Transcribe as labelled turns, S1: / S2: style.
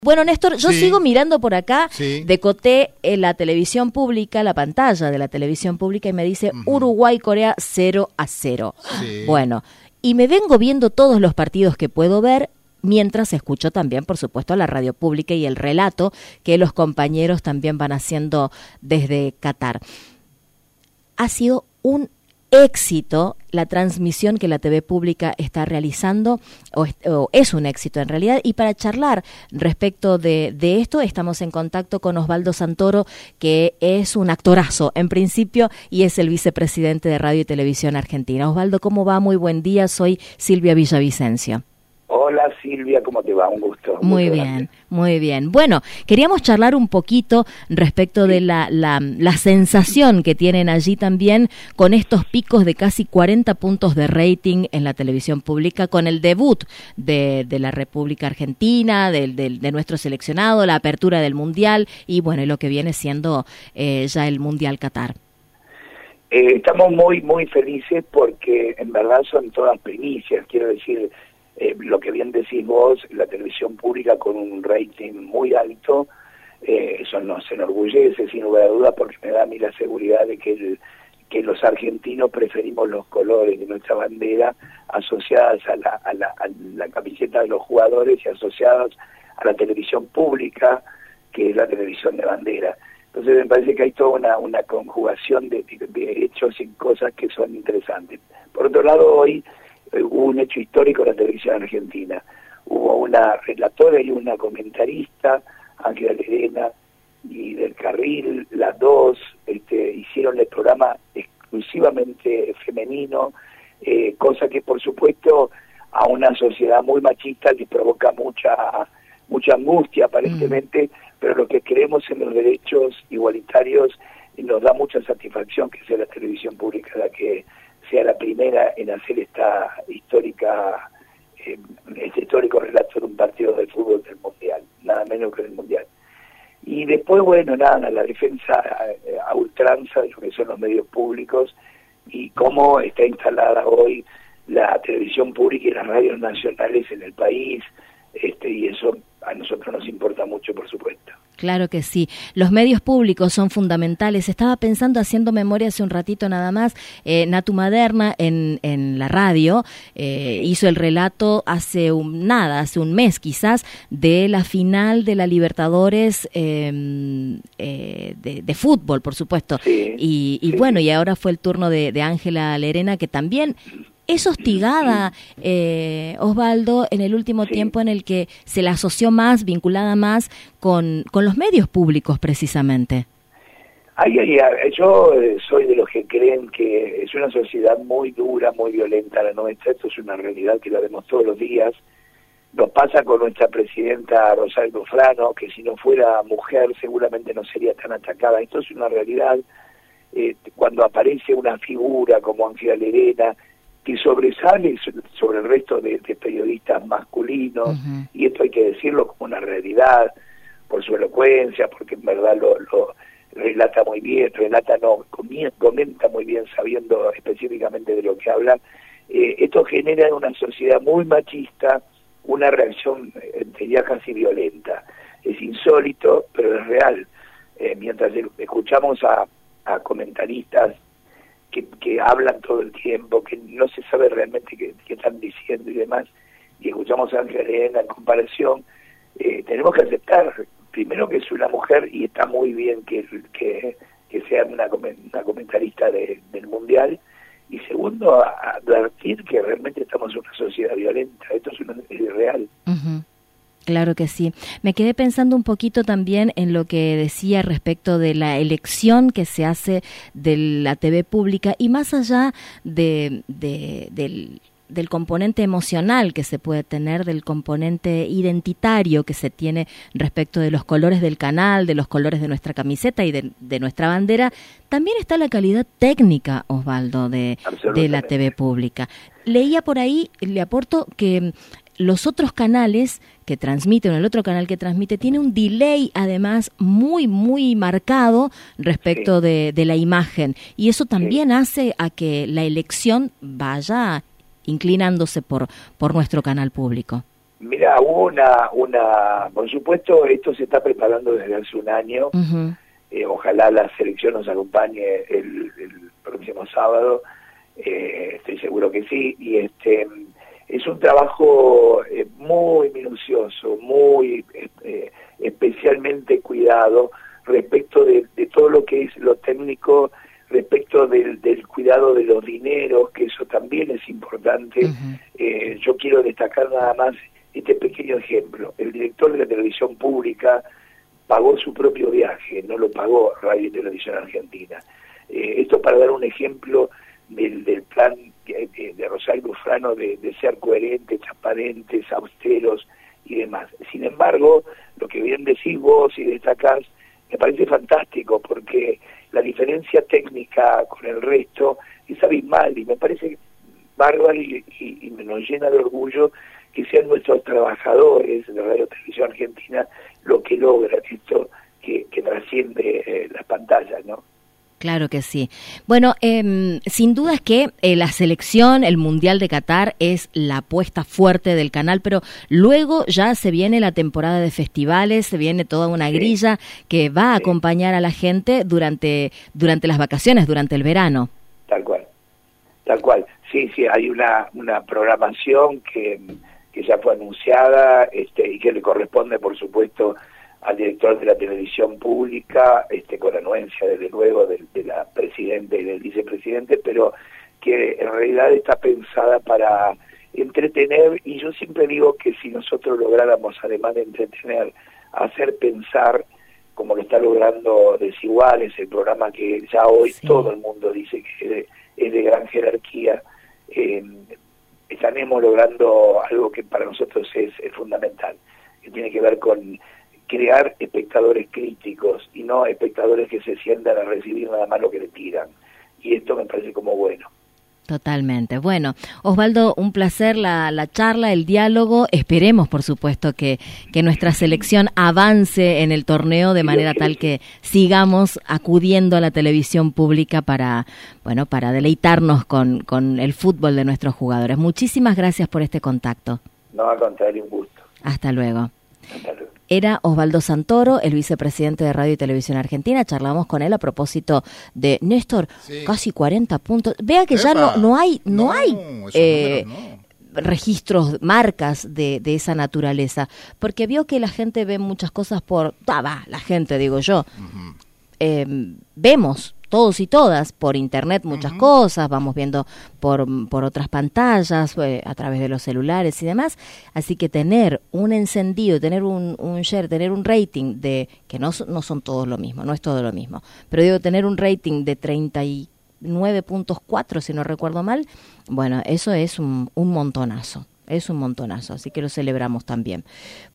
S1: Bueno, Néstor, yo sigo mirando por acá,
S2: Sí.
S1: decoté la televisión pública, la pantalla de la televisión pública y me dice Uruguay-Corea 0-0.
S2: Sí.
S1: Bueno, y me vengo viendo todos los partidos que puedo ver, mientras escucho también, por supuesto, la radio pública y el relato que los compañeros también van haciendo desde Qatar. Ha sido un éxito la transmisión que la TV pública está realizando, o es un éxito en realidad, y para charlar respecto de esto estamos en contacto con Osvaldo Santoro, que es un actorazo en principio y es el vicepresidente de Radio y Televisión Argentina. Osvaldo, ¿cómo va? Muy buen día, soy Silvia Villavicencio.
S3: Hola Silvia, ¿cómo te va? Un gusto.
S1: Muy bien, muy bien. Bueno, queríamos charlar un poquito respecto de la sensación que tienen allí también con estos picos de casi 40 puntos de rating en la televisión pública, con el debut de la República Argentina, de nuestro seleccionado, la apertura del Mundial y bueno, y lo que viene siendo ya el Mundial Qatar.
S3: Estamos muy felices porque en verdad son todas primicias, quiero decir, lo que bien decís vos, la televisión pública con un rating muy alto, eso nos enorgullece sin lugar a dudas porque me da a mí la seguridad de que los argentinos preferimos los colores de nuestra bandera asociadas a la camiseta de los jugadores y asociadas a la televisión pública, que es la televisión de bandera. Entonces me parece que hay toda una conjugación de hechos y cosas que son interesantes. Por otro lado, hoy hubo un hecho histórico en la televisión argentina. Hubo una relatora y una comentarista, Ángela Lerena y del Carril, las dos hicieron el programa exclusivamente femenino, cosa que por supuesto a una sociedad muy machista le provoca mucha angustia aparentemente, pero lo que creemos en los derechos igualitarios nos da mucha satisfacción que sea la televisión pública la que sea la primera en hacer este histórico relato de un partido de fútbol del Mundial, nada menos que del Mundial. Y después, bueno, nada, la defensa a ultranza de lo que son los medios públicos y cómo está instalada hoy la televisión pública y las radios nacionales en el país, y eso a nosotros nos importa mucho, por supuesto.
S1: Claro que sí. Los medios públicos son fundamentales. Estaba pensando, haciendo memoria hace un ratito nada más, Natu Maderna en la radio hizo el relato hace un mes quizás, de la final de la Libertadores de fútbol, por supuesto.
S3: Sí,
S1: y bueno, y ahora fue el turno de Ángela Lerena, que también es hostigada, Osvaldo, en el último tiempo en el que se la asoció más, vinculada más con los medios públicos, precisamente.
S3: Yo soy de los que creen que es una sociedad muy dura, muy violenta la nuestra. Esto es una realidad que la vemos todos los días. Nos pasa con nuestra presidenta Rosario Frano, que si no fuera mujer seguramente no sería tan atacada. Esto es una realidad. Cuando aparece una figura como Ángela Lerena, que sobresale sobre el resto de periodistas masculinos, y esto hay que decirlo como una realidad, por su elocuencia, porque en verdad lo relata muy bien, comenta muy bien sabiendo específicamente de lo que habla. Esto genera en una sociedad muy machista una reacción, diría casi violenta. Es insólito, pero es real. Mientras escuchamos a comentaristas que hablan todo el tiempo, que no se sabe realmente qué están diciendo y demás, y escuchamos a Ángela Lerena en comparación, tenemos que aceptar, primero, que es una mujer y está muy bien que sea una comentarista del Mundial, y segundo, advertir que realmente estamos en una sociedad violenta. Esto es real.
S1: Claro que sí. Me quedé pensando un poquito también en lo que decía respecto de la elección que se hace de la TV pública y más allá del componente emocional que se puede tener, del componente identitario que se tiene respecto de los colores del canal, de los colores de nuestra camiseta y de nuestra bandera, también está la calidad técnica, Osvaldo, de la TV pública. Leía por ahí, le aporto que los otros canales que transmiten, el otro canal que transmite, tiene un delay además muy marcado respecto de la imagen, y eso también hace a que la elección vaya inclinándose por nuestro canal público.
S3: Mira, hubo por supuesto, esto se está preparando desde hace un año.
S1: Uh-huh.
S3: Ojalá la selección nos acompañe el próximo sábado. Estoy seguro que sí. Y es un trabajo muy minucioso, muy especialmente cuidado respecto de todo lo que es lo técnico, respecto del cuidado de los dineros, que eso también es importante. Uh-huh. Yo quiero destacar nada más este pequeño ejemplo. El director de la televisión pública pagó su propio viaje, no lo pagó Radio y Televisión Argentina. Esto para dar un ejemplo del plan de Rosario Bufrano de ser coherentes, transparentes, austeros y demás. Sin embargo, lo que bien decís vos y destacás, me parece fantástico, porque la diferencia técnica con el resto es abismal, y me parece bárbaro y nos llena de orgullo que sean nuestros trabajadores de Radio Televisión Argentina lo que logra esto que trasciende las pantallas, ¿no?
S1: Claro que sí. Bueno, sin duda es que la selección, el Mundial de Qatar es la apuesta fuerte del canal, pero luego ya se viene la temporada de festivales, se viene toda una grilla que va a acompañar a la gente durante las vacaciones, durante el verano.
S3: Tal cual. Sí, hay una programación que ya fue anunciada y que le corresponde, por supuesto, al director de la televisión pública, con anuencia, desde luego, de la presidenta y del vicepresidente, pero que en realidad está pensada para entretener, y yo siempre digo que si nosotros lográramos, además de entretener, hacer pensar, como lo está logrando Desiguales, el programa que ya hoy todo el mundo dice que es de gran jerarquía, estaremos logrando algo que para nosotros es fundamental, que tiene que ver con crear espectadores críticos y no espectadores que se sientan a recibir nada más lo que le tiran. Y esto me parece como bueno.
S1: Totalmente. Bueno, Osvaldo, un placer la charla, el diálogo. Esperemos, por supuesto, que nuestra selección avance en el torneo de manera tal que sigamos acudiendo a la televisión pública para deleitarnos con el fútbol de nuestros jugadores. Muchísimas gracias por este contacto.
S3: No, al contrario, un gusto.
S1: Hasta luego.
S3: Hasta luego.
S1: Era Osvaldo Santoro, el vicepresidente de Radio y Televisión Argentina. Charlamos con él a propósito de Néstor, casi 40 puntos. Vea que ya no hay registros, marcas de esa naturaleza, porque vio que la gente ve muchas cosas la gente, digo yo. Uh-huh. Vemos todos y todas por internet muchas cosas, vamos viendo por otras pantallas, a través de los celulares y demás, así que tener un encendido, tener un share, tener un rating de, que no son todos lo mismo, no es todo lo mismo, pero digo, tener un rating de 39.4, si no recuerdo mal, bueno, eso es un montonazo, así que lo celebramos también.